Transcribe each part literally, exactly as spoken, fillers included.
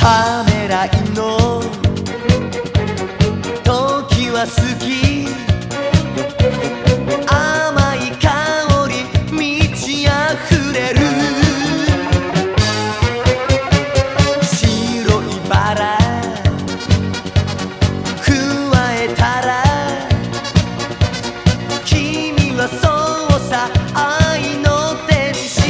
ためらいの時は好き甘い香り満ち溢れる白いバラ加えたら君はそうさ愛の天使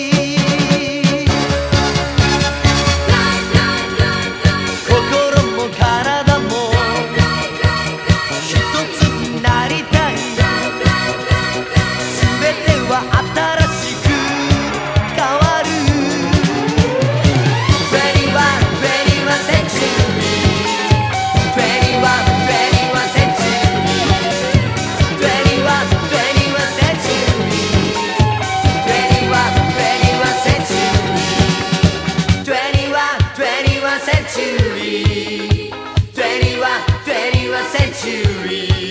心も体も一つになりたい全ては新しく変わるにじゅういち、にじゅういち century にじゅういち、にじゅういち century にじゅういち、にじゅういち century にじゅういち、にじゅういち century